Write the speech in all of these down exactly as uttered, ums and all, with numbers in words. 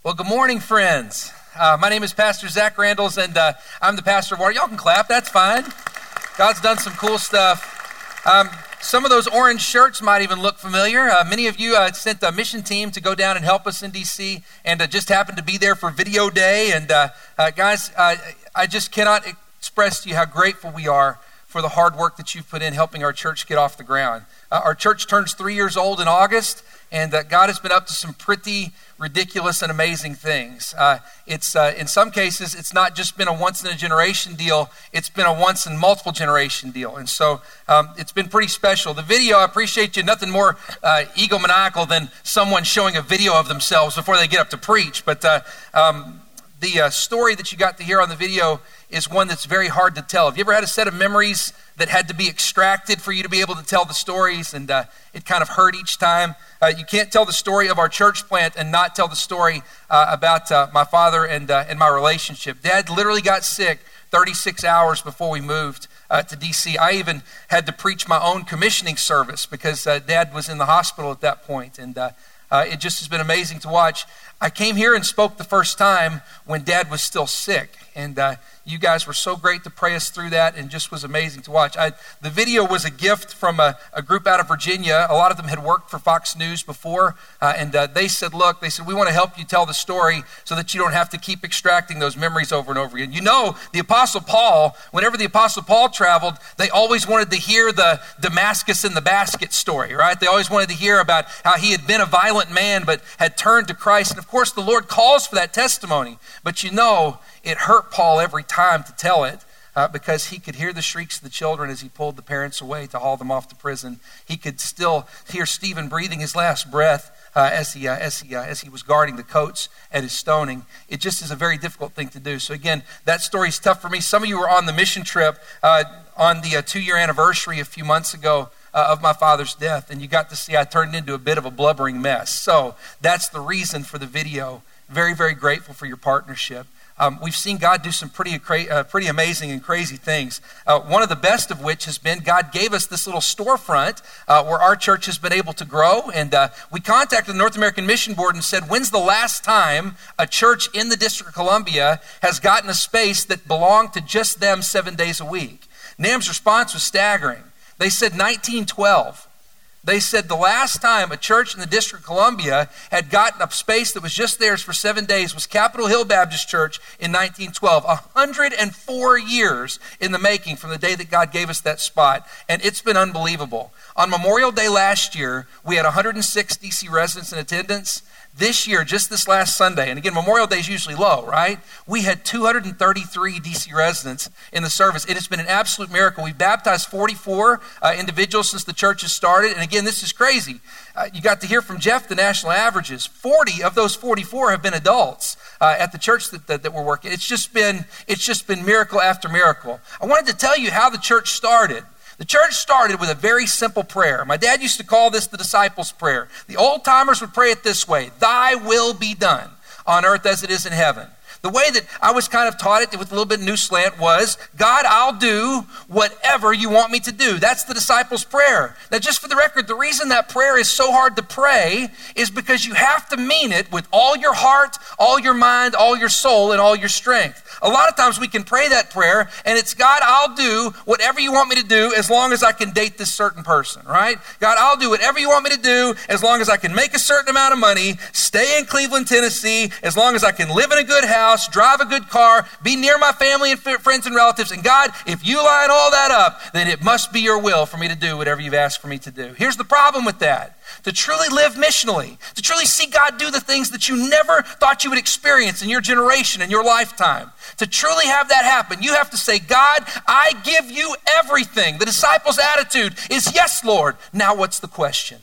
Well, good morning, friends. Uh, my name is Pastor Zach Randalls, and uh, I'm the pastor of Water. Y'all can clap, that's fine. God's done some cool stuff. Um, some of those orange shirts might even look familiar. Uh, many of you uh, sent a mission team to go down and help us in D C, and uh, just happened to be there for Video Day. And uh, uh, guys, uh, I just cannot express to you how grateful we are for the hard work that you've put in helping our church get off the ground. Uh, our church turns three years old in August, and uh, God has been up to some pretty ridiculous and amazing things. Uh, it's uh, in some cases, it's not just been a once-in-a-generation deal, it's been a once-in-multiple-generation deal. And so um, it's been pretty special. The video, I appreciate you, nothing more uh, egomaniacal than someone showing a video of themselves before they get up to preach. But uh, um, the uh, story that you got to hear on the video is one that's very hard to tell. Have you ever had a set of memories that had to be extracted for you to be able to tell the stories, and uh, it kind of hurt each time? Uh, you can't tell the story of our church plant and not tell the story uh, about uh, my father and uh, and my relationship. Dad literally got sick thirty-six hours before we moved uh, to D C. I even had to preach my own commissioning service because uh, Dad was in the hospital at that point, and uh, uh, it just has been amazing to watch. I came here and spoke the first time when Dad was still sick, and uh, you guys were so great to pray us through that, and just was amazing to watch. I, the video was a gift from a, a group out of Virginia. A lot of them had worked for Fox News before, uh, and uh, they said, look, they said, we want to help you tell the story so that you don't have to keep extracting those memories over and over again. You know, the Apostle Paul, whenever the Apostle Paul traveled, they always wanted to hear the Damascus in the basket story, right? They always wanted to hear about how he had been a violent man but had turned to Christ. And of course, the Lord calls for that testimony. But you know, it hurt Paul every time to tell it uh, because he could hear the shrieks of the children as he pulled the parents away to haul them off to prison. He could still hear Stephen breathing his last breath uh, as he uh, as he uh, as he was guarding the coats at his stoning. It just is a very difficult thing to do. So again, that story is tough for me. Some of you were on the mission trip uh, on the uh, two-year anniversary a few months ago Uh, of my father's death, and you got to see I turned into a bit of a blubbering mess. So that's the reason for the video. Very, very grateful for your partnership. Um, we've seen God do some pretty uh, pretty amazing and crazy things. Uh, one of the best of which has been God gave us this little storefront uh, where our church has been able to grow. And uh, we contacted the North American Mission Board and said, when's the last time a church in the District of Columbia has gotten a space that belonged to just them seven days a week? NAM's response was staggering. They said nineteen twelve. They said the last time a church in the District of Columbia had gotten a space that was just theirs for seven days was Capitol Hill Baptist Church in nineteen twelve. one hundred four years in the making from the day that God gave us that spot. And it's been unbelievable. On Memorial Day last year, we had one hundred six D C residents in attendance. This year, just this last Sunday, and again, Memorial Day is usually low, right? We had two hundred thirty-three D C residents in the service. It has been an absolute miracle. We've baptized forty-four uh, individuals since the church has started. And again, this is crazy. Uh, you got to hear from Jeff the national averages. forty of those forty-four have been adults uh, at the church that, that, that we're working. It's just been, it's just been miracle after miracle. I wanted to tell you how the church started. The church started with a very simple prayer. My dad used to call this the disciples' prayer. The old timers would pray it this way: thy will be done on earth as it is in heaven. The way that I was kind of taught it with a little bit of new slant was, God, I'll do whatever you want me to do. That's the disciples' prayer. Now, just for the record, the reason that prayer is so hard to pray is because you have to mean it with all your heart, all your mind, all your soul, and all your strength. A lot of times we can pray that prayer and it's, God, I'll do whatever you want me to do as long as I can date this certain person, right? God, I'll do whatever you want me to do as long as I can make a certain amount of money, stay in Cleveland, Tennessee, as long as I can live in a good house, drive a good car, be near my family and friends and relatives. And God, if you line all that up, then it must be your will for me to do whatever you've asked for me to do. Here's the problem with that. To truly live missionally, to truly see God do the things that you never thought you would experience in your generation, in your lifetime, to truly have that happen, you have to say, God, I give you everything. The disciples' attitude is, yes, Lord. Now what's the question?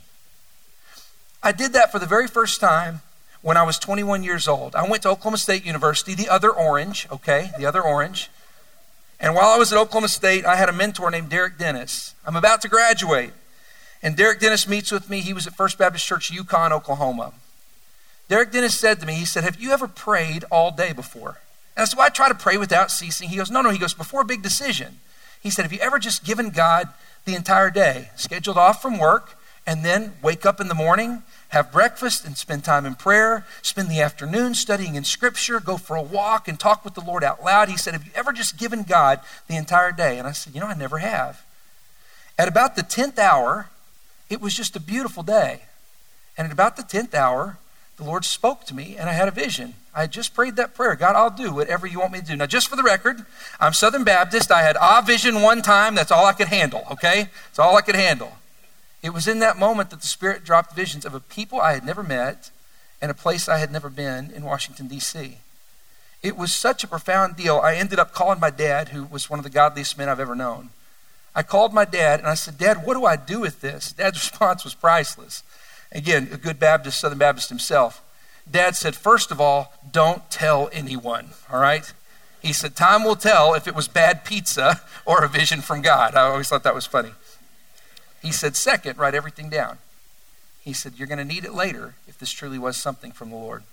I did that for the very first time when I was twenty-one years old. I went to Oklahoma State University, the other orange, okay, the other orange. And while I was at Oklahoma State, I had a mentor named Derek Dennis. I'm about to graduate. And Derek Dennis meets with me. He was at First Baptist Church, Yukon, Oklahoma. Derek Dennis said to me, he said, have you ever prayed all day before? And I said, well, I try to pray without ceasing. He goes, no, no. He goes, before a big decision. He said, have you ever just given God the entire day, scheduled off from work, and then wake up in the morning, have breakfast and spend time in prayer, spend the afternoon studying in scripture, go for a walk and talk with the Lord out loud. He said, have you ever just given God the entire day? And I said, you know, I never have. At about the tenth hour, it was just a beautiful day. And at about the tenth hour, the Lord spoke to me and I had a vision. I had just prayed that prayer. God, I'll do whatever you want me to do. Now, just for the record, I'm Southern Baptist. I had ah vision one time. That's all I could handle, okay? That's all I could handle. It was in that moment that the Spirit dropped visions of a people I had never met and a place I had never been in Washington, D C. It was such a profound deal. I ended up calling my dad, who was one of the godliest men I've ever known. I called my dad and I said, Dad, what do I do with this? Dad's response was priceless. Again, a good Baptist, Southern Baptist himself. Dad said, first of all, don't tell anyone, all right? He said, time will tell if it was bad pizza or a vision from God. I always thought that was funny. He said, second, write everything down. He said, you're going to need it later if this truly was something from the Lord.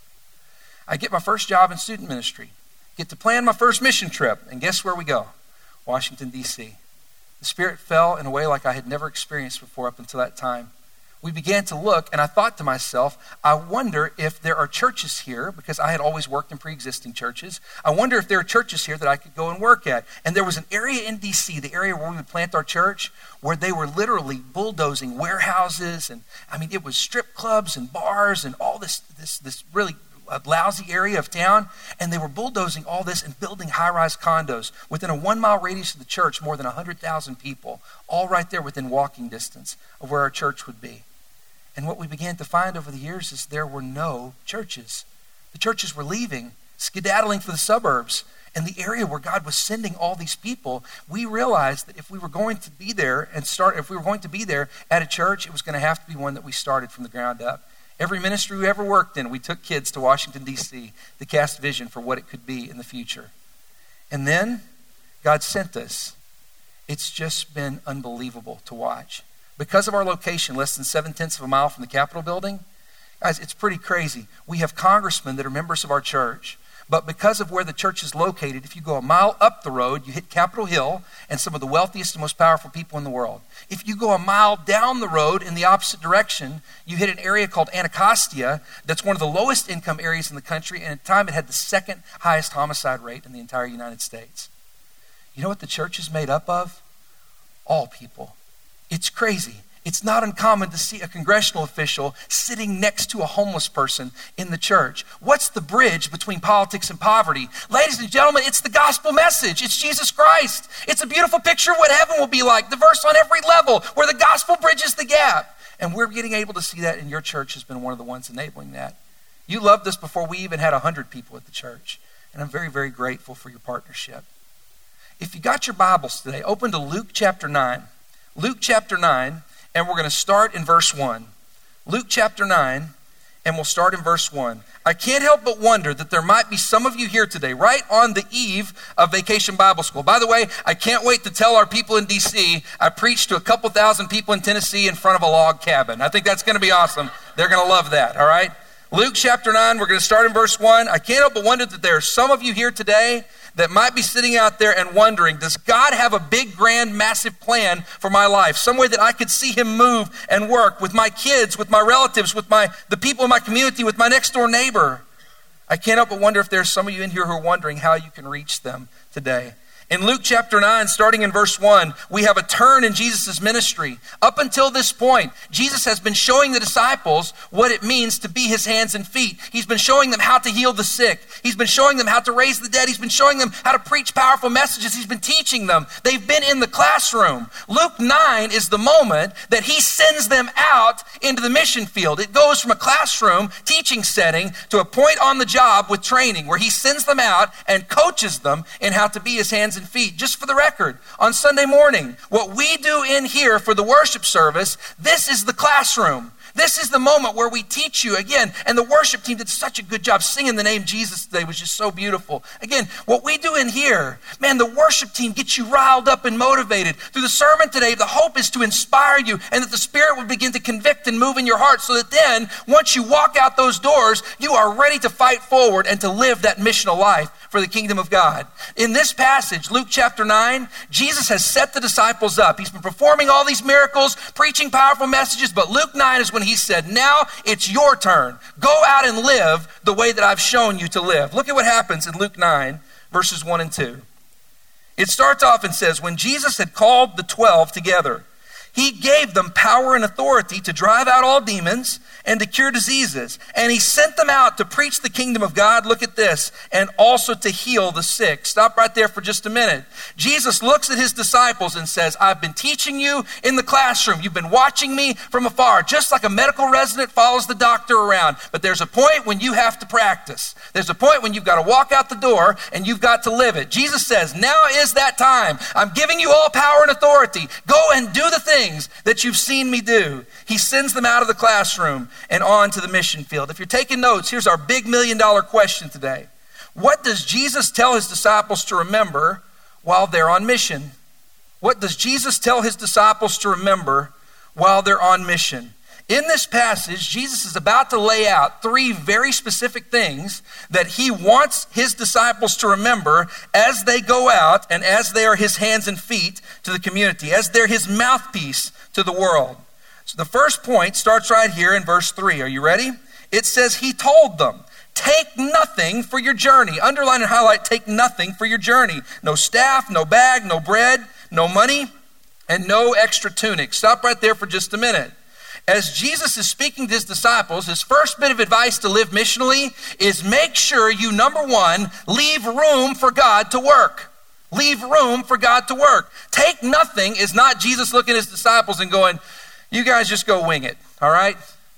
I get my first job in student ministry, get to plan my first mission trip, and guess where we go? Washington, D C. The Spirit fell in a way like I had never experienced before up until that time. We began to look, and I thought to myself, I wonder if there are churches here, because I had always worked in pre-existing churches. I wonder if there are churches here that I could go and work at. And there was an area in D C, the area where we would plant our church, where they were literally bulldozing warehouses, and I mean, it was strip clubs and bars and all this, this, this really lousy area of town, and they were bulldozing all this and building high-rise condos within a one-mile radius of the church, more than one hundred thousand people, all right there within walking distance of where our church would be. And what we began to find over the years is there were no churches. The churches were leaving, skedaddling for the suburbs. And the area where God was sending all these people, we realized that if we were going to be there and start, if we were going to be there at a church, it was going to have to be one that we started from the ground up. Every ministry we ever worked in, we took kids to Washington, D C to cast vision for what it could be in the future. And then God sent us. It's just been unbelievable to watch. Because of our location, less than seven-tenths of a mile from the Capitol building, guys, it's pretty crazy. We have congressmen that are members of our church, but because of where the church is located, if you go a mile up the road, you hit Capitol Hill and some of the wealthiest and most powerful people in the world. If you go a mile down the road in the opposite direction, you hit an area called Anacostia that's one of the lowest income areas in the country, and at the time it had the second highest homicide rate in the entire United States. You know what the church is made up of? All people. It's crazy. It's not uncommon to see a congressional official sitting next to a homeless person in the church. What's the bridge between politics and poverty? Ladies and gentlemen, it's the gospel message. It's Jesus Christ. It's a beautiful picture of what heaven will be like. The verse on every level where the gospel bridges the gap. And we're getting able to see that, and your church has been one of the ones enabling that. You loved us before we even had one hundred people at the church. And I'm very, very grateful for your partnership. If you got your Bibles today, open to Luke chapter nine. Luke chapter nine, and we're going to start in verse one. Luke chapter nine, and we'll start in verse one. I can't help but wonder that there might be some of you here today, right on the eve of Vacation Bible School. By the way, I can't wait to tell our people in D C, I preached to a couple thousand people in Tennessee in front of a log cabin. I think that's going to be awesome. They're going to love that, all right? Luke chapter nine, we're going to start in verse one. I can't help but wonder that there are some of you here today that might be sitting out there and wondering, does God have a big, grand, massive plan for my life? Some way that I could see him move and work with my kids, with my relatives, with my the people in my community, with my next door neighbor. I can't help but wonder if there's some of you in here who are wondering how you can reach them today. In Luke chapter nine, starting in verse one, we have a turn in Jesus' ministry. Up until this point, Jesus has been showing the disciples what it means to be his hands and feet. He's been showing them how to heal the sick. He's been showing them how to raise the dead. He's been showing them how to preach powerful messages. He's been teaching them. They've been in the classroom. Luke nine is the moment that he sends them out into the mission field. It goes from a classroom teaching setting to a point on the job with training where he sends them out and coaches them in how to be his hands and feet. Just for the record, on Sunday morning, what we do in here for the worship service, this is the classroom. This is the moment where we teach you again. And the worship team did such a good job singing the name Jesus today. It was just so beautiful. Again, what we do in here, man, the worship team gets you riled up and motivated. Through the sermon today, the hope is to inspire you and that the Spirit will begin to convict and move in your heart so that then, once you walk out those doors, you are ready to fight forward and to live that missional life for the kingdom of God. In this passage, Luke chapter nine, Jesus has set the disciples up. He's been performing all these miracles, preaching powerful messages, but Luke nine is when he said, now it's your turn. Go out and live the way that I've shown you to live. Look at what happens in Luke nine, verses one and two. It starts off and says, when Jesus had called the twelve together, he gave them power and authority to drive out all demons and to cure diseases. And he sent them out to preach the kingdom of God, look at this, and also to heal the sick. Stop right there for just a minute. Jesus looks at his disciples and says, I've been teaching you in the classroom. You've been watching me from afar, just like a medical resident follows the doctor around. But there's a point when you have to practice. There's a point when you've got to walk out the door and you've got to live it. Jesus says, now is that time. I'm giving you all power and authority. Go and do the thing that you've seen me do. He sends them out of the classroom and on to the mission field. If you're taking notes, here's our big million dollar question today. What does Jesus tell his disciples to remember while they're on mission? What does Jesus tell his disciples to remember while they're on mission? In this passage, Jesus is about to lay out three very specific things that he wants his disciples to remember as they go out and as they are his hands and feet to the community, as they're his mouthpiece to the world. So the first point starts right here in verse three. Are you ready? It says, he told them, take nothing for your journey. Underline and highlight, take nothing for your journey. No staff, no bag, no bread, no money, and no extra tunic. Stop right there for just a minute. As Jesus is speaking to his disciples, his first bit of advice to live missionally is make sure you, number one, leave room for God to work. Leave room for God to work. Take nothing is not Jesus looking at his disciples and going, you guys just go wing it, all right?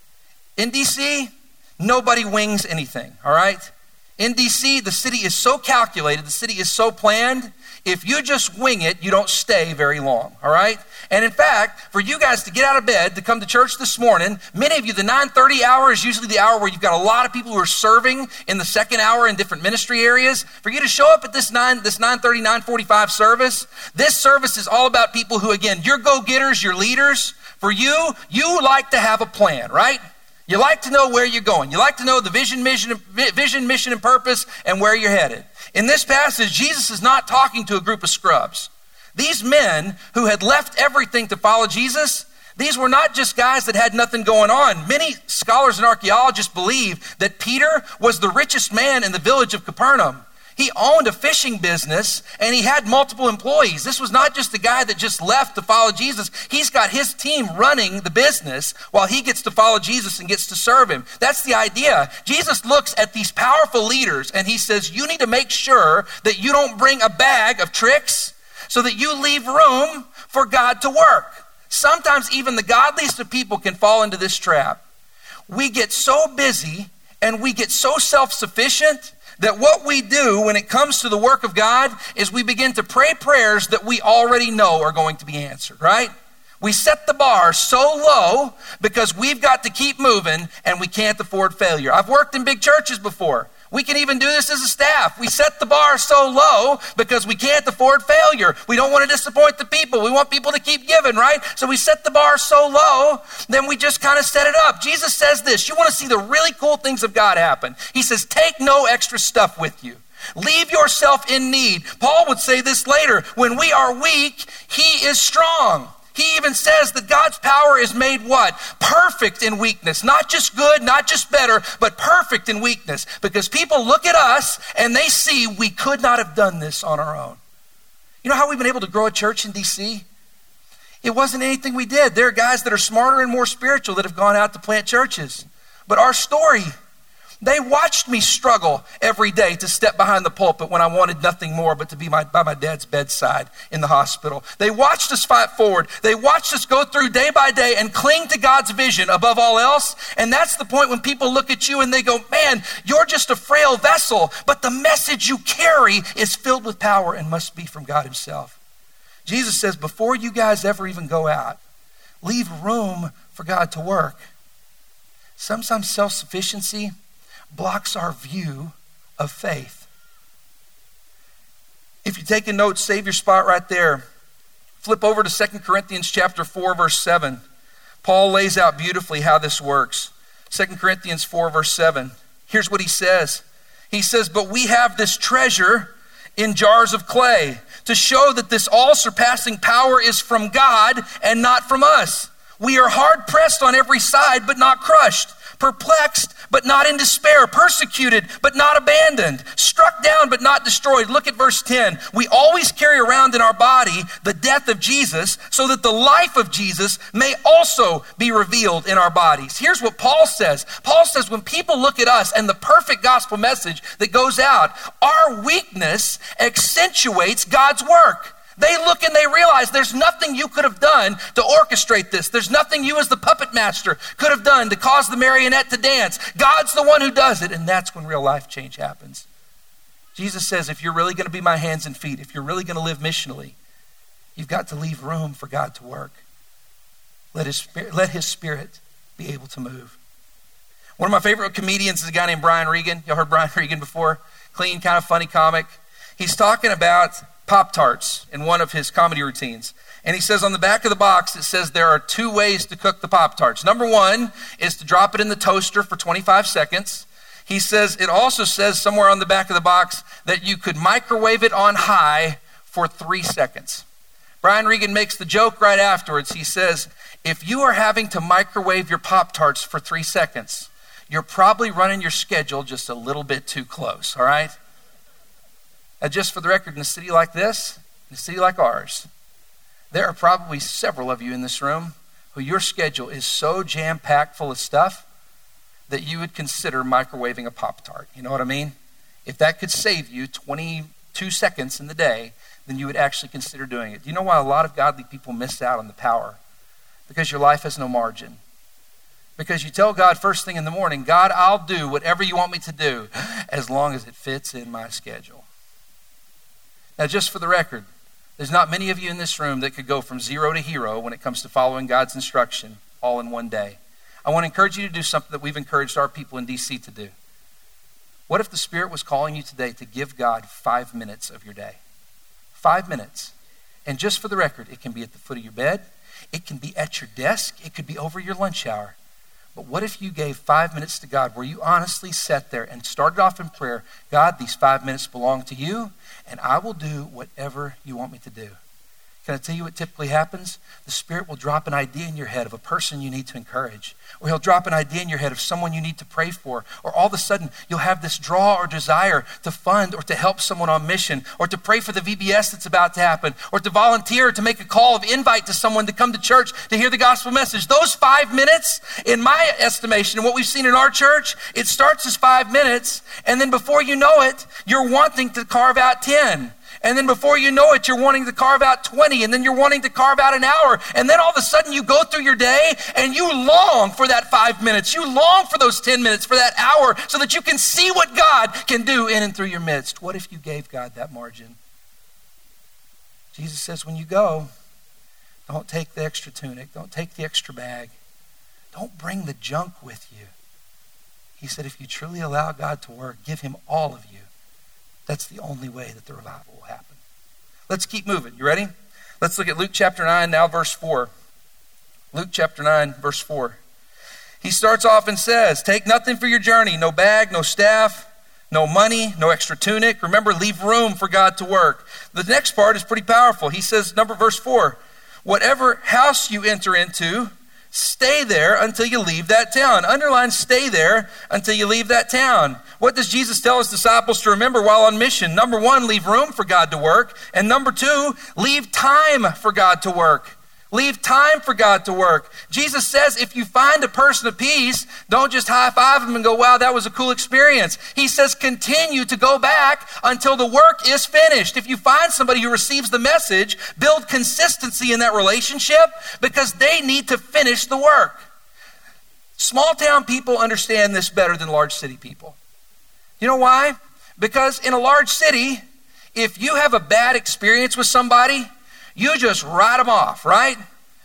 In D C, nobody wings anything, all right? In D C, the city is so calculated, the city is so planned, if you just wing it, you don't stay very long, all right? And in fact, for you guys to get out of bed to come to church this morning, many of you, the nine thirty hour is usually the hour where you've got a lot of people who are serving in the second hour in different ministry areas. For you to show up at this nine, this nine thirty, nine forty-five service, this service is all about people who, again, you're go-getters, you're leaders. For you, you like to have a plan, right? You like to know where you're going. You like to know the vision, mission, vision, mission, and purpose and where you're headed. In this passage, Jesus is not talking to a group of scrubs. These men who had left everything to follow Jesus, these were not just guys that had nothing going on. Many scholars and archaeologists believe that Peter was the richest man in the village of Capernaum. He owned a fishing business and he had multiple employees. This was not just a guy that just left to follow Jesus. He's got his team running the business while he gets to follow Jesus and gets to serve him. That's the idea. Jesus looks at these powerful leaders and he says, you need to make sure that you don't bring a bag of tricks so that you leave room for God to work. Sometimes even the godliest of people can fall into this trap. We get so busy and we get so self-sufficient that what we do when it comes to the work of God is we begin to pray prayers that we already know are going to be answered, right? We set the bar so low because we've got to keep moving and we can't afford failure. I've worked in big churches before. We can even do this as a staff. We set the bar so low because we can't afford failure. We don't want to disappoint the people. We want people to keep giving, right? So we set the bar so low, then we just kind of set it up. Jesus says this, you want to see the really cool things of God happen. He says, take no extra stuff with you. Leave yourself in need. Paul would say this later, when we are weak, he is strong. He even says that God's power is made what? Perfect in weakness. Not just good, not just better, but perfect in weakness. Because people look at us and they see we could not have done this on our own. You know how we've been able to grow a church in D C? It wasn't anything we did. There are guys that are smarter and more spiritual that have gone out to plant churches. But our story, they watched me struggle every day to step behind the pulpit when I wanted nothing more but to be my, by my dad's bedside in the hospital. They watched us fight forward. They watched us go through day by day and cling to God's vision above all else. And that's the point when people look at you and they go, man, you're just a frail vessel, but the message you carry is filled with power and must be from God himself. Jesus says, before you guys ever even go out, leave room for God to work. Sometimes self-sufficiency blocks our view of faith. If you're taking notes, save your spot right there. Flip over to Second Corinthians chapter four, verse seven. Paul lays out beautifully how this works. Second Corinthians four, verse seven. Here's what he says. He says, but we have this treasure in jars of clay to show that this all-surpassing power is from God and not from us. We are hard pressed on every side, but not crushed. Perplexed, but not in despair. Persecuted, but not abandoned. Struck down, but not destroyed. Look at verse ten. We always carry around in our body the death of Jesus, so that the life of Jesus may also be revealed in our bodies. Here's what Paul says. Paul says when people look at us and the perfect gospel message that goes out, our weakness accentuates God's work. They look and they realize there's nothing you could have done to orchestrate this. There's nothing you as the puppet master could have done to cause the marionette to dance. God's the one who does it, and that's when real life change happens. Jesus says, if you're really going to be my hands and feet, if you're really going to live missionally, you've got to leave room for God to work. Let his spirit, let his spirit be able to move. One of my favorite comedians is a guy named Brian Regan. Y'all heard Brian Regan before? Clean, kind of funny comic. He's talking about Pop-Tarts in one of his comedy routines. And he says on the back of the box, it says there are two ways to cook the Pop-Tarts. Number one is to drop it in the toaster for twenty-five seconds. He says, it also says somewhere on the back of the box that you could microwave it on high for three seconds. Brian Regan makes the joke right afterwards. He says, if you are having to microwave your Pop-Tarts for three seconds, you're probably running your schedule just a little bit too close, all right? Now, just for the record, in a city like this, in a city like ours, there are probably several of you in this room who your schedule is so jam-packed full of stuff that you would consider microwaving a Pop-Tart. You know what I mean? If that could save you twenty-two seconds in the day, then you would actually consider doing it. Do you know why a lot of godly people miss out on the power? Because your life has no margin. Because you tell God first thing in the morning, God, I'll do whatever you want me to do as long as it fits in my schedule. Now, just for the record, there's not many of you in this room that could go from zero to hero when it comes to following God's instruction all in one day. I want to encourage you to do something that we've encouraged our people in D C to do. What if the Spirit was calling you today to give God five minutes of your day? Five minutes. And just for the record, it can be at the foot of your bed. It can be at your desk. It could be over your lunch hour. But what if you gave five minutes to God where you honestly sat there and started off in prayer, God, these five minutes belong to you, and I will do whatever you want me to do. Can I tell you what typically happens? The Spirit will drop an idea in your head of a person you need to encourage. Or he'll drop an idea in your head of someone you need to pray for. Or all of a sudden, you'll have this draw or desire to fund or to help someone on mission. Or to pray for the V B S that's about to happen. Or to volunteer, or to make a call of invite to someone to come to church to hear the gospel message. Those five minutes, in my estimation, and what we've seen in our church, it starts as five minutes. And then before you know it, you're wanting to carve out ten. And then before you know it, you're wanting to carve out twenty, and then you're wanting to carve out an hour. And then all of a sudden you go through your day and you long for that five minutes. You long for those ten minutes, for that hour, so that you can see what God can do in and through your midst. What if you gave God that margin? Jesus says, when you go, don't take the extra tunic. Don't take the extra bag. Don't bring the junk with you. He said, if you truly allow God to work, give him all of you. That's the only way that the revival will happen. Let's keep moving. You ready? Let's look at Luke chapter nine, now verse four. Luke chapter nine, verse four. He starts off and says, take nothing for your journey, no bag, no staff, no money, no extra tunic. Remember, leave room for God to work. The next part is pretty powerful. He says, number verse four, whatever house you enter into, stay there until you leave that town. Underline, stay there until you leave that town. What does Jesus tell his disciples to remember while on mission? Number one, leave room for God to work. And number two, leave time for God to work. Leave time for God to work. Jesus says if you find a person of peace, don't just high-five them and go, wow, that was a cool experience. He says continue to go back until the work is finished. If you find somebody who receives the message, build consistency in that relationship because they need to finish the work. Small town people understand this better than large city people. You know why? Because in a large city, if you have a bad experience with somebody, you just write them off, right?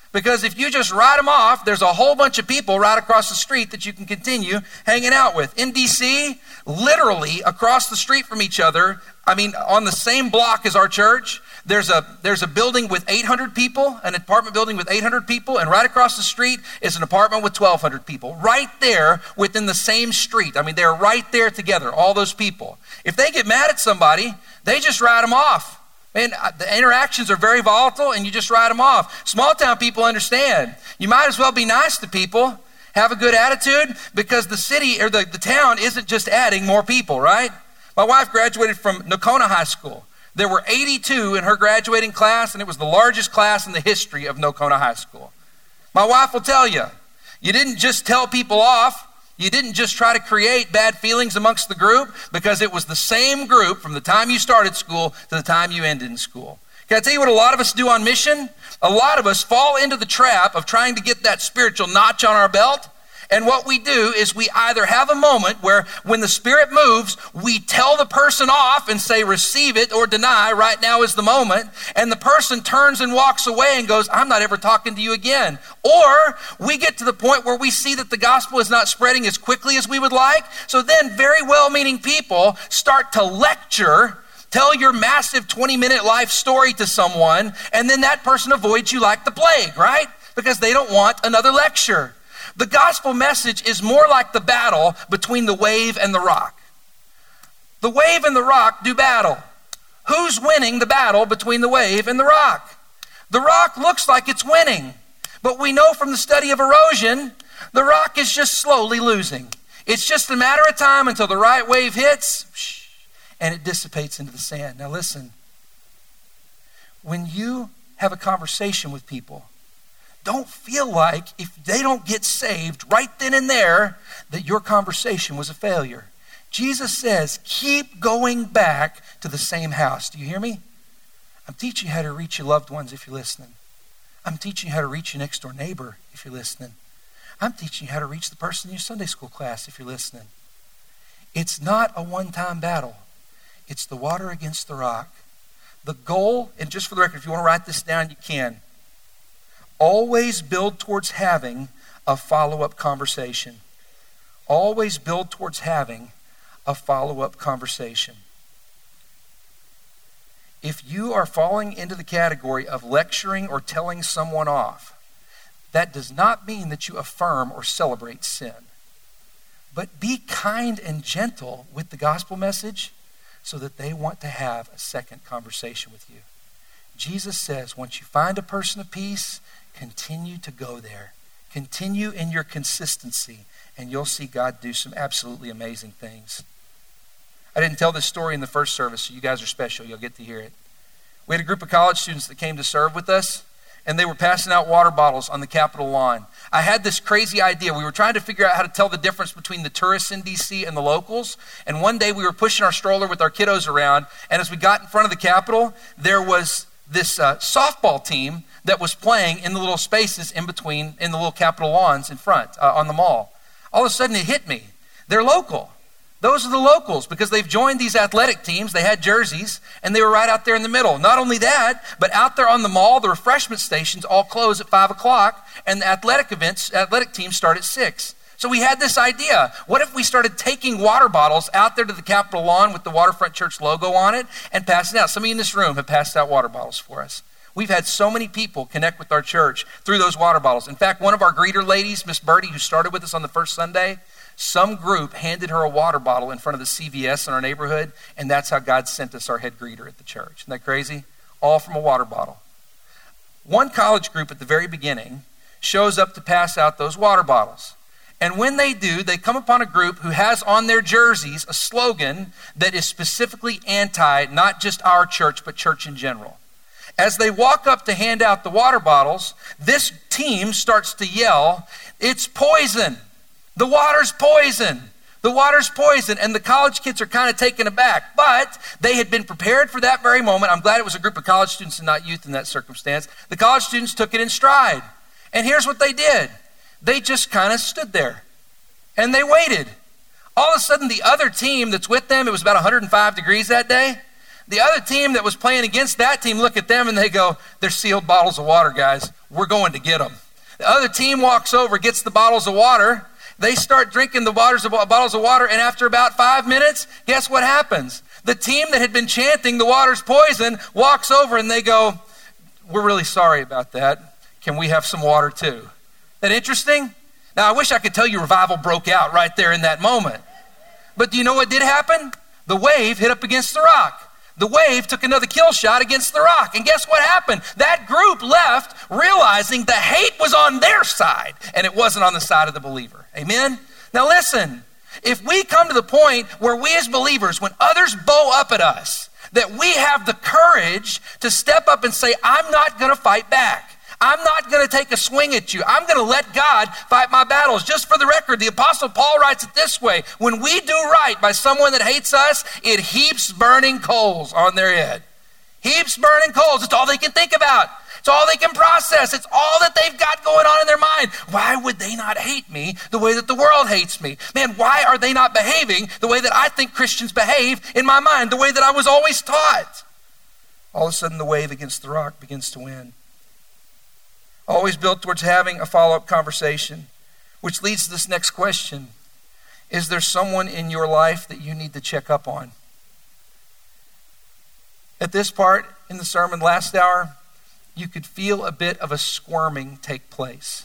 Because if you just write them off, there's a whole bunch of people right across the street that you can continue hanging out with. In D C, literally across the street from each other, I mean, on the same block as our church, there's a there's a building with eight hundred people, an apartment building with eight hundred people, and right across the street is an apartment with twelve hundred people, right there within the same street. I mean, they're right there together, all those people. If they get mad at somebody, they just write them off. And the interactions are very volatile, and you just write them off. Small town people understand. You might as well be nice to people, have a good attitude, because the city or the, the town isn't just adding more people, right? My wife graduated from Nocona High School. There were eighty-two in her graduating class, and it was the largest class in the history of Nocona High School. My wife will tell you, you didn't just tell people off. You didn't just try to create bad feelings amongst the group, because it was the same group from the time you started school to the time you ended in school. Can I tell you what a lot of us do on mission? A lot of us fall into the trap of trying to get that spiritual notch on our belt. And what we do is we either have a moment where when the Spirit moves, we tell the person off and say, receive it or deny, right now is the moment. And the person turns and walks away and goes, I'm not ever talking to you again. Or we get to the point where we see that the gospel is not spreading as quickly as we would like. So then very well-meaning people start to lecture, tell your massive twenty-minute life story to someone, and then that person avoids you like the plague, right? Because they don't want another lecture. The gospel message is more like the battle between the wave and the rock. The wave and the rock do battle. Who's winning the battle between the wave and the rock? The rock looks like it's winning, but we know from the study of erosion, the rock is just slowly losing. It's just a matter of time until the right wave hits and it dissipates into the sand. Now listen, when you have a conversation with people, don't feel like if they don't get saved right then and there, that your conversation was a failure. Jesus says, keep going back to the same house. Do you hear me? I'm teaching you how to reach your loved ones if you're listening. I'm teaching you how to reach your next door neighbor if you're listening. I'm teaching you how to reach the person in your Sunday school class if you're listening. It's not a one-time battle. It's the water against the rock. The goal, and just for the record, if you want to write this down, you can. Always build towards having a follow-up conversation. Always build towards having a follow-up conversation. If you are falling into the category of lecturing or telling someone off, that does not mean that you affirm or celebrate sin. But be kind and gentle with the gospel message so that they want to have a second conversation with you. Jesus says, once you find a person of peace, continue to go there. Continue in your consistency, and you'll see God do some absolutely amazing things. I didn't tell this story in the first service, so you guys are special. You'll get to hear it. We had a group of college students that came to serve with us, and they were passing out water bottles on the Capitol lawn. I had this crazy idea. We were trying to figure out how to tell the difference between the tourists in D C and the locals. And one day we were pushing our stroller with our kiddos around, and as we got in front of the Capitol, there was this uh, softball team that was playing in the little spaces in between, in the little Capitol lawns in front, uh, on the mall. All of a sudden it hit me. They're local. Those are the locals because they've joined these athletic teams. They had jerseys and they were right out there in the middle. Not only that, but out there on the mall, the refreshment stations all close at five o'clock and the athletic events, athletic teams start at six. So we had this idea. What if we started taking water bottles out there to the Capitol lawn with the Waterfront Church logo on it and passing out? Some of you in this room have passed out water bottles for us. We've had so many people connect with our church through those water bottles. In fact, one of our greeter ladies, Miss Birdie, who started with us on the first Sunday, some group handed her a water bottle in front of the C V S in our neighborhood, and that's how God sent us our head greeter at the church. Isn't that crazy? All from a water bottle. One college group at the very beginning shows up to pass out those water bottles. And when they do, they come upon a group who has on their jerseys a slogan that is specifically anti, not just our church, but church in general. As they walk up to hand out the water bottles, this team starts to yell, "It's poison. The water's poison. The water's poison." And the college kids are kind of taken aback, but they had been prepared for that very moment. I'm glad it was a group of college students and not youth in that circumstance. The college students took it in stride. And here's what they did. They just kind of stood there and they waited. All of a sudden, the other team that's with them, it was about one hundred five degrees that day. The other team that was playing against that team look at them and they go, "They're sealed bottles of water, guys. we're going to get them. The other team walks over, gets the bottles of water. They start drinking the bottles of, bottles of water, and after about five minutes, guess what happens? The team that had been chanting the water's poison walks over and they go, we're really sorry about that. Can we have some water too? That interesting? Now, I wish I could tell you revival broke out right there in that moment. But do you know what did happen? The wave hit up against the rock. The wave took another kill shot against the rock. And guess what happened? That group left realizing the hate was on their side and it wasn't on the side of the believer. Amen? Now listen, if we come to the point where we as believers, when others bow up at us, that we have the courage to step up and say, I'm not going to fight back. I'm not going to take a swing at you. I'm going to let God fight my battles. Just for the record, the Apostle Paul writes it this way: when we do right by someone that hates us, it heaps burning coals on their head. Heaps burning coals. It's all they can think about. It's all they can process. It's all that they've got going on in their mind. Why would they not hate me the way that the world hates me? Man, why are they not behaving the way that I think Christians behave in my mind, the way that I was always taught? All of a sudden, the wave against the rock begins to win. Always built towards having a follow-up conversation, which leads to this next question. Is there someone in your life that you need to check up on? At this part in the sermon last hour, you could feel a bit of a squirming take place.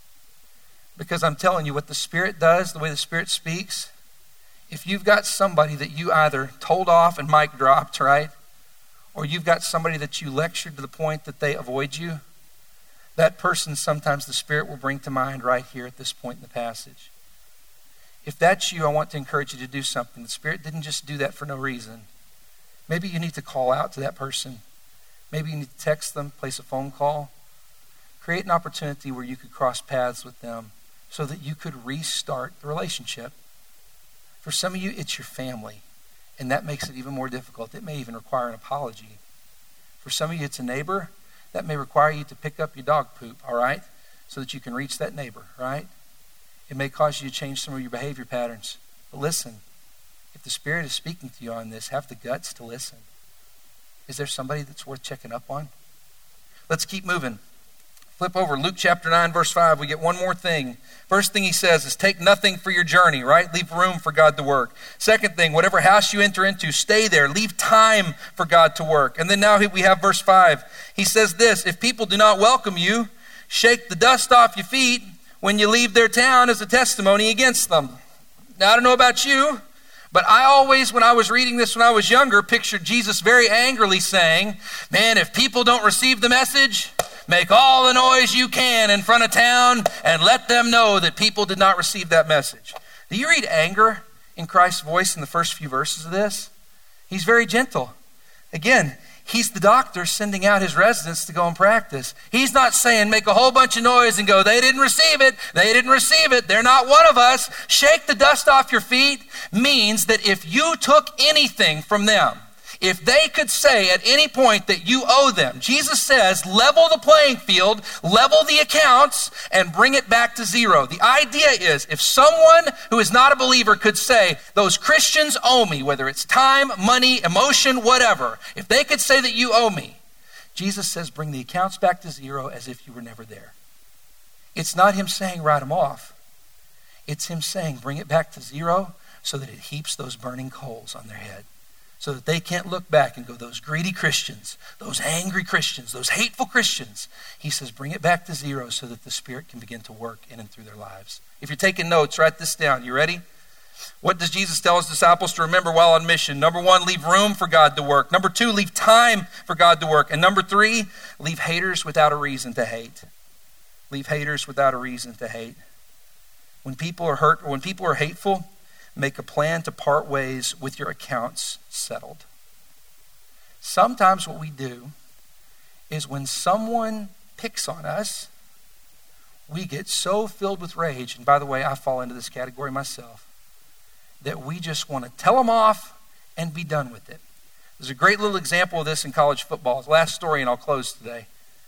Because I'm telling you, what the Spirit does, the way the Spirit speaks, if you've got somebody that you either told off and mic dropped, right? Or you've got somebody that you lectured to the point that they avoid you, that person sometimes the Spirit will bring to mind right here at this point in the passage. If that's you, I want to encourage you to do something. The Spirit didn't just do that for no reason. Maybe you need to call out to that person. Maybe you need to text them, place a phone call. Create an opportunity where you could cross paths with them so that you could restart the relationship. For some of you, it's your family, and that makes it even more difficult. It may even require an apology. For some of you, it's a neighbor. That may require you to pick up your dog poop, all right, so that you can reach that neighbor, right? It may cause you to change some of your behavior patterns. But listen, if the Spirit is speaking to you on this, have the guts to listen. Is there somebody that's worth checking up on? Let's keep moving. Flip over, Luke chapter nine, verse five. We get one more thing. First thing he says is take nothing for your journey, right? Leave room for God to work. Second thing, whatever house you enter into, stay there. Leave time for God to work. And then now we have verse five. He says this: if people do not welcome you, shake the dust off your feet when you leave their town as a testimony against them. Now, I don't know about you, but I always, when I was reading this when I was younger, pictured Jesus very angrily saying, man, if people don't receive the message, make all the noise you can in front of town and let them know that people did not receive that message. Do you read anger in Christ's voice in the first few verses of this? He's very gentle. Again, he's the doctor sending out his residents to go and practice. He's not saying make a whole bunch of noise and go, they didn't receive it, they didn't receive it, they're not one of us. Shake the dust off your feet means that if you took anything from them, if they could say at any point that you owe them, Jesus says, level the playing field, level the accounts, and bring it back to zero. The idea is if someone who is not a believer could say, those Christians owe me, whether it's time, money, emotion, whatever, if they could say that you owe me, Jesus says, bring the accounts back to zero as if you were never there. It's not him saying write them off. It's him saying bring it back to zero so that it heaps those burning coals on their head. So that they can't look back and go, those greedy Christians, those angry Christians, those hateful Christians. He says, bring it back to zero so that the Spirit can begin to work in and through their lives. If you're taking notes, write this down. You ready? What does Jesus tell his disciples to remember while on mission? Number one, leave room for God to work. Number two, leave time for God to work. And number three, leave haters without a reason to hate. Leave haters without a reason to hate. When people are hurt, or when people are hateful, make a plan to part ways with your accounts settled. Sometimes what we do is when someone picks on us, we get so filled with rage, and by the way, I fall into this category myself, that we just want to tell them off and be done with it. There's a great little example of this in college football. Last story, and I'll close today.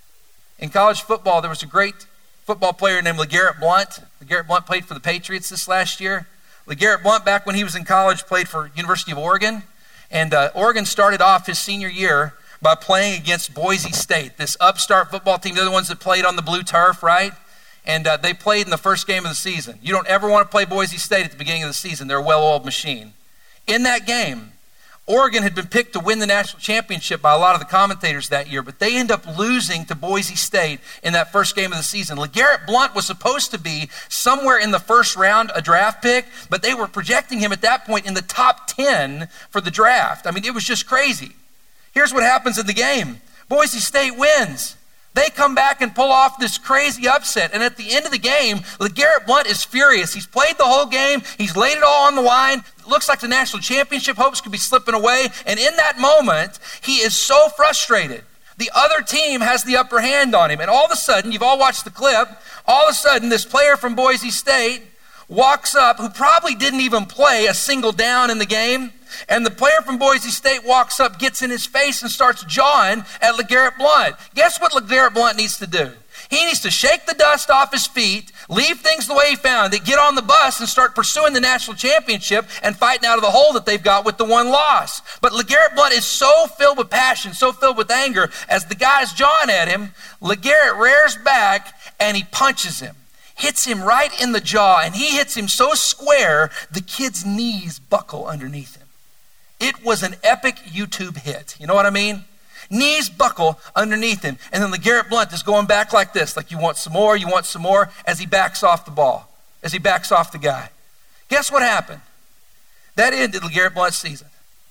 In college football, there was a great football player named LeGarrette Blount. LeGarrette Blount played for the Patriots this last year. LeGarrette Blount, back when he was in college, played for University of Oregon. And uh, Oregon started off his senior year by playing against Boise State, this upstart football team. They're the ones that played on the blue turf, right? And uh, they played in the first game of the season. You don't ever want to play Boise State at the beginning of the season. They're a well-oiled machine. In that game, Oregon had been picked to win the national championship by a lot of the commentators that year, but they end up losing to Boise State in that first game of the season. LeGarrette Blount was supposed to be somewhere in the first round, a draft pick, but they were projecting him at that point in the top ten for the draft. I mean, it was just crazy. Here's what happens in the game. Boise State wins. They come back and pull off this crazy upset. And at the end of the game, LeGarrette Blount is furious. He's played the whole game. He's laid it all on the line. It looks like the national championship hopes could be slipping away. And in that moment, he is so frustrated. The other team has the upper hand on him. And all of a sudden, you've all watched the clip, all of a sudden, this player from Boise State walks up, who probably didn't even play a single down in the game. And the player from Boise State walks up, gets in his face, and starts jawing at LeGarrette Blount. Guess what LeGarrette Blount needs to do? He needs to shake the dust off his feet, leave things the way he found it, get on the bus and start pursuing the national championship and fighting out of the hole that they've got with the one loss. But LeGarrette Blount is so filled with passion, so filled with anger, as the guy's jawing at him, LeGarrette rears back and he punches him. Hits him right in the jaw, and he hits him so square, the kid's knees buckle underneath him. It was an epic YouTube hit. You know what I mean? Knees buckle underneath him. And then LeGarrette Blount is going back like this, like you want some more, you want some more, as he backs off the ball, as he backs off the guy. Guess what happened? That ended LeGarrette Blount's season.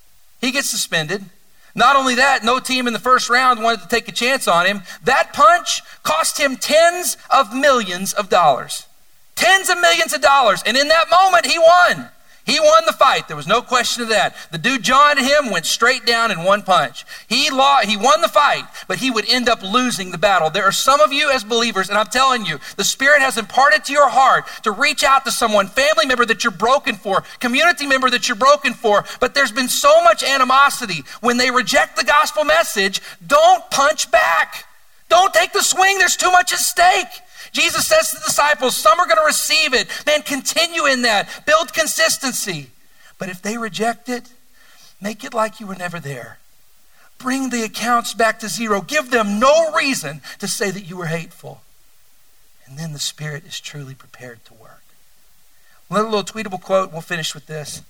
He gets suspended. Not only that, no team in the first round wanted to take a chance on him. That punch cost him tens of millions of dollars. Tens of millions of dollars. And in that moment, he won. He won the fight. There was no question of that. The dude jawing at him went straight down in one punch. He lost, he won the fight, but he would end up losing the battle. There are some of you as believers, and I'm telling you, the Spirit has imparted to your heart to reach out to someone, family member that you're broken for, community member that you're broken for, but there's been so much animosity. When they reject the gospel message, don't punch back. Don't take the swing. There's too much at stake. Jesus says to the disciples, some are going to receive it. Man, continue in that. Build consistency. But if they reject it, make it like you were never there. Bring the accounts back to zero. Give them no reason to say that you were hateful. And then the Spirit is truly prepared to work. Another little tweetable quote, we'll finish with this.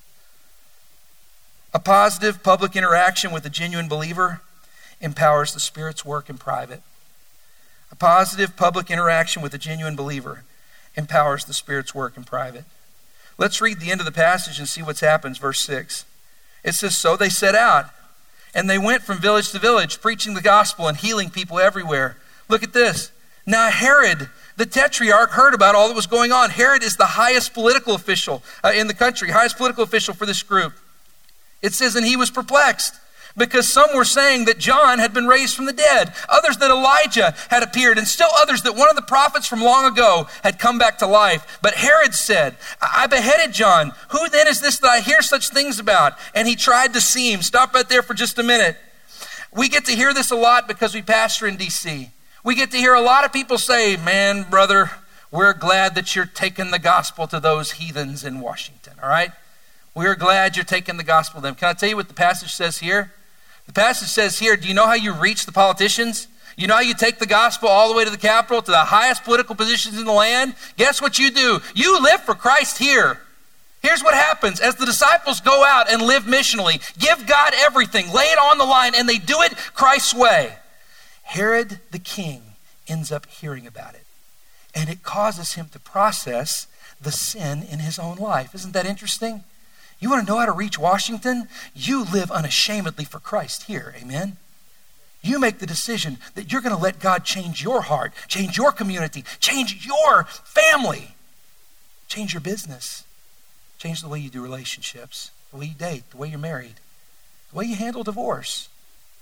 A positive public interaction with a genuine believer empowers the Spirit's work in private. A positive public interaction with a genuine believer empowers the Spirit's work in private. Let's read the end of the passage and see what happens. Verse six. It says, so they set out, and they went from village to village, preaching the gospel and healing people everywhere. Look at this. Now Herod, the tetrarch, heard about all that was going on. Herod is the highest political official uh, in the country, highest political official for this group. It says, and he was perplexed, because some were saying that John had been raised from the dead, others that Elijah had appeared, and still others that one of the prophets from long ago had come back to life. But Herod said, I beheaded John. Who then is this that I hear such things about? And he tried to see him. Stop right there for just a minute. We get to hear this a lot because we pastor in D C. We get to hear a lot of people say, man, brother, we're glad that you're taking the gospel to those heathens in Washington, all right? We're glad you're taking the gospel to them. Can I tell you what the passage says here? The passage says here, do you know how you reach the politicians? You know how you take the gospel all the way to the Capitol, to the highest political positions in the land? Guess what you do? You live for Christ here. Here's what happens. As the disciples go out and live missionally, give God everything, lay it on the line, and they do it Christ's way. Herod the king ends up hearing about it. And it causes him to process the sin in his own life. Isn't that interesting? You want to know how to reach Washington? You live unashamedly for Christ here, amen? You make the decision that you're going to let God change your heart, change your community, change your family, change your business, change the way you do relationships, the way you date, the way you're married, the way you handle divorce.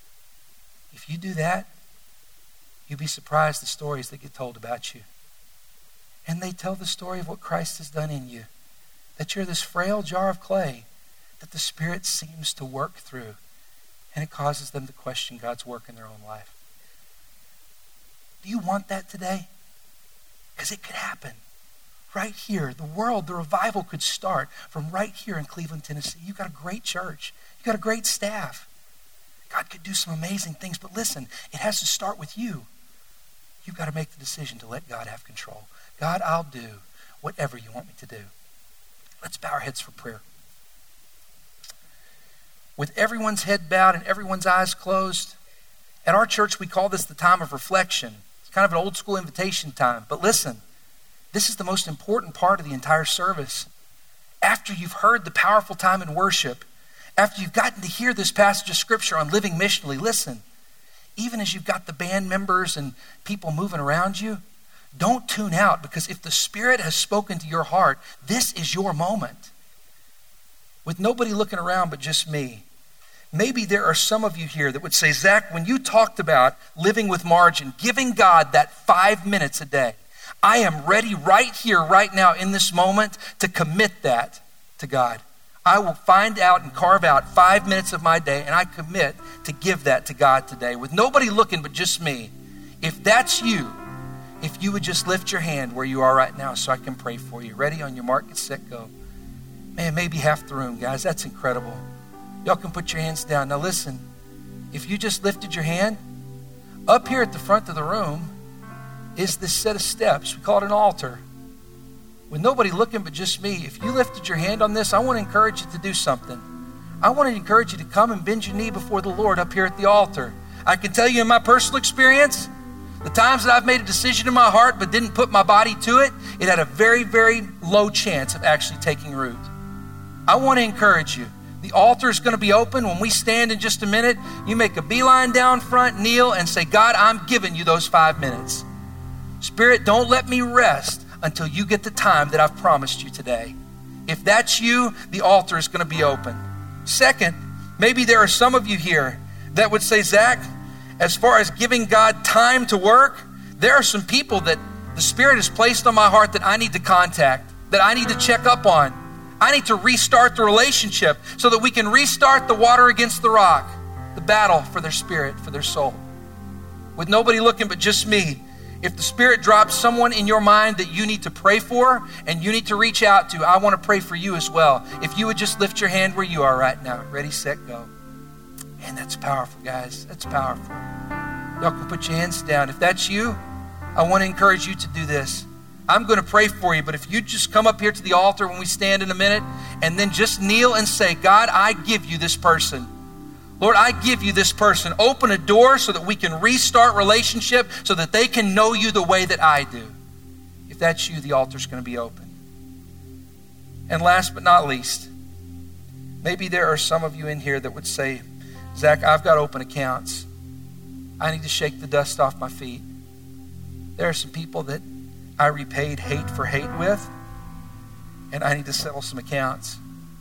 If you do that, you'll be surprised the stories that get told about you. And they tell the story of what Christ has done in you. That you're this frail jar of clay that the Spirit seems to work through, and it causes them to question God's work in their own life. Do you want that today? Because it could happen right here. The world, the revival could start from right here in Cleveland, Tennessee. You've got a great church. You've got a great staff. God could do some amazing things, but listen, it has to start with you. You've got to make the decision to let God have control. God, I'll do whatever you want me to do. Let's bow our heads for prayer. With everyone's head bowed and everyone's eyes closed, at our church we call this the time of reflection. It's kind of an old school invitation time. But listen, this is the most important part of the entire service. After you've heard the powerful time in worship, after you've gotten to hear this passage of scripture on living missionally, listen, even as you've got the band members and people moving around you, don't tune out, because if the Spirit has spoken to your heart, this is your moment. With nobody looking around but just me, maybe there are some of you here that would say, Zach, when you talked about living with margin, giving God that five minutes a day, I am ready right here, right now in this moment to commit that to God. I will find out and carve out five minutes of my day, and I commit to give that to God today with nobody looking but just me. If that's you, if you would just lift your hand where you are right now so I can pray for you. Ready? On your mark, get set, go. Man, maybe half the room, guys. That's incredible. Y'all can put your hands down. Now listen, if you just lifted your hand, up here at the front of the room is this set of steps. We call it an altar. With nobody looking but just me, if you lifted your hand on this, I want to encourage you to do something. I want to encourage you to come and bend your knee before the Lord up here at the altar. I can tell you in my personal experience, the times that I've made a decision in my heart but didn't put my body to it, it had a very, very low chance of actually taking root. I want to encourage you. The altar is going to be open. When we stand in just a minute, you make a beeline down front, kneel, and say, God, I'm giving you those five minutes. Spirit, don't let me rest until you get the time that I've promised you today. If that's you, the altar is going to be open. Second, maybe there are some of you here that would say, Zach, as far as giving God time to work, there are some people that the Spirit has placed on my heart that I need to contact, that I need to check up on. I need to restart the relationship so that we can restart the water against the rock, the battle for their spirit, for their soul. With nobody looking but just me, if the Spirit drops someone in your mind that you need to pray for and you need to reach out to, I want to pray for you as well. If you would just lift your hand where you are right now. Ready, set, go. Man, that's powerful, guys. That's powerful. Y'all can put your hands down. If that's you, I want to encourage you to do this. I'm going to pray for you, but if you just come up here to the altar when we stand in a minute and then just kneel and say, God, I give you this person. Lord, I give you this person. Open a door so that we can restart relationship so that they can know you the way that I do. If that's you, the altar's going to be open. And last but not least, maybe there are some of you in here that would say, Zach, I've got open accounts. I need to shake the dust off my feet. There are some people that I repaid hate for hate with, and I need to settle some accounts.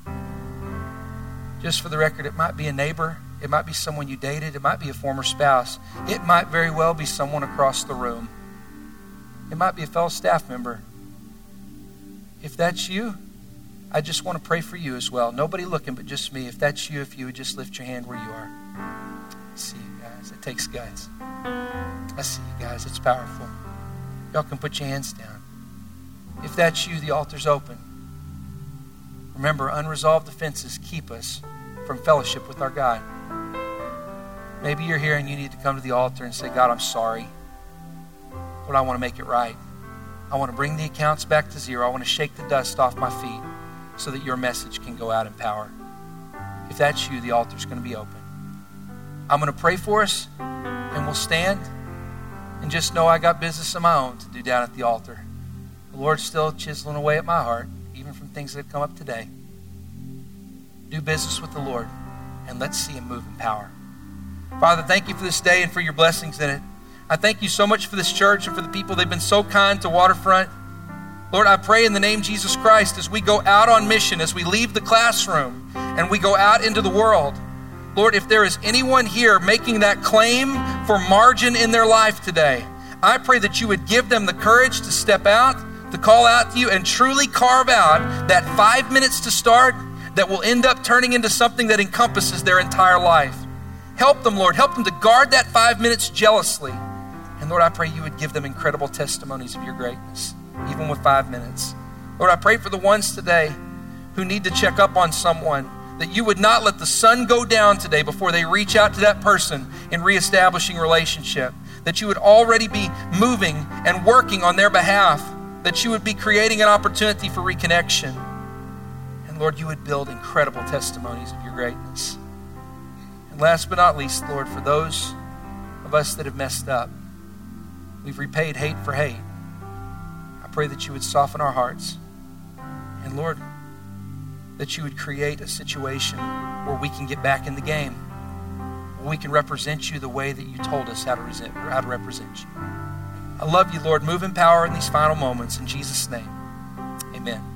Just for the record, it might be a neighbor. It might be someone you dated. It might be a former spouse. It might very well be someone across the room. It might be a fellow staff member. If that's you, I just want to pray for you as well. Nobody looking but just me. If that's you, if you would just lift your hand where you are. I see you guys. It takes guts. I see you guys. It's powerful. Y'all can put your hands down. If that's you, the altar's open. Remember, unresolved offenses keep us from fellowship with our God. Maybe you're here and you need to come to the altar and say, God, I'm sorry. Lord, I want to make it right. I want to bring the accounts back to zero. I want to shake the dust off my feet so that your message can go out in power. If that's you, the altar's going to be open. I'm going to pray for us, and we'll stand and just know I got business of my own to do down at the altar. The Lord's still chiseling away at my heart, even from things that have come up today. Do business with the Lord, and let's see Him move in power. Father, thank you for this day and for your blessings in it. I thank you so much for this church and for the people. They've been so kind to Waterfront. Lord, I pray in the name of Jesus Christ as we go out on mission, as we leave the classroom and we go out into the world. Lord, if there is anyone here making that claim for margin in their life today, I pray that you would give them the courage to step out, to call out to you, and truly carve out that five minutes to start that will end up turning into something that encompasses their entire life. Help them, Lord. Help them to guard that five minutes jealously. And Lord, I pray you would give them incredible testimonies of your greatness, even with five minutes. Lord, I pray for the ones today who need to check up on someone that you would not let the sun go down today before they reach out to that person in reestablishing relationship, that you would already be moving and working on their behalf, that you would be creating an opportunity for reconnection. And Lord, you would build incredible testimonies of your greatness. And last but not least, Lord, for those of us that have messed up, we've repaid hate for hate. I pray that you would soften our hearts. And Lord, that you would create a situation where we can get back in the game, where we can represent you the way that you told us how to, resent, how to represent you. I love you, Lord. Move in power in these final moments. In Jesus' name, amen.